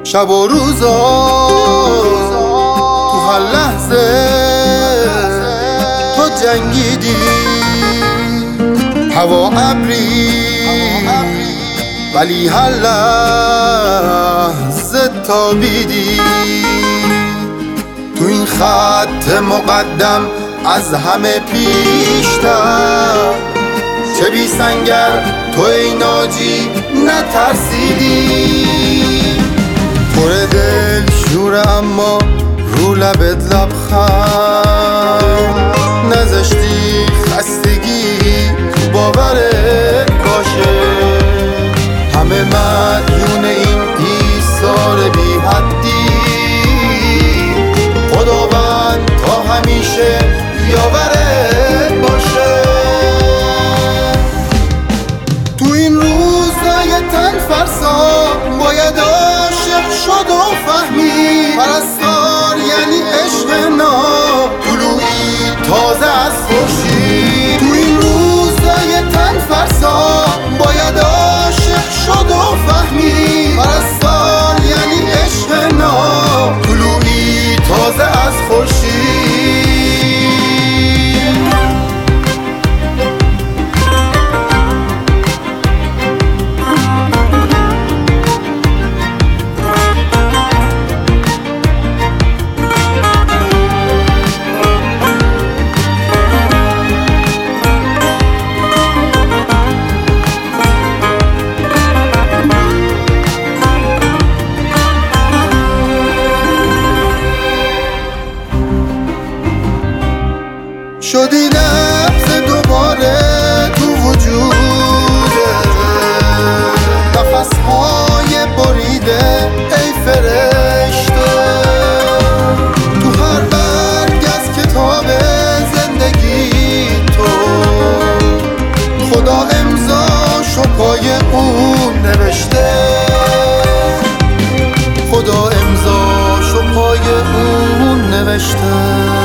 شب و روزا تو هر لحظه تو جنگیدی، هوا ابری ولی هر لحظه تابیدی. تو این خط مقدم از همه پیشتر، چه بی سنگر تو ای ناجی نترسیدی. پر دل شوره اما رو لبت لبخند نذاشتی خستگی تو باورت باشه. همه مدیون این ایثار بی حدی، خداوند تا همیشه یاورت باشه. تو این روزای تن فرسا باید عاشق شد و فهمی، پرستار یعنی عشق ناب، طلوعی تازه از خورشید. تو این روزای تن فرسا باید عاشق شد و فهمی، پرستار یعنی عشق ناب، طلوعی تازه از خورشید. شدی نفس دوباره تو وجوده، نفسهای بریده ای فرشته. تو هر برگ از کتاب زندگی تو خدا امضاشو پای اون نوشته، خدا امضاشو پای اون نوشته.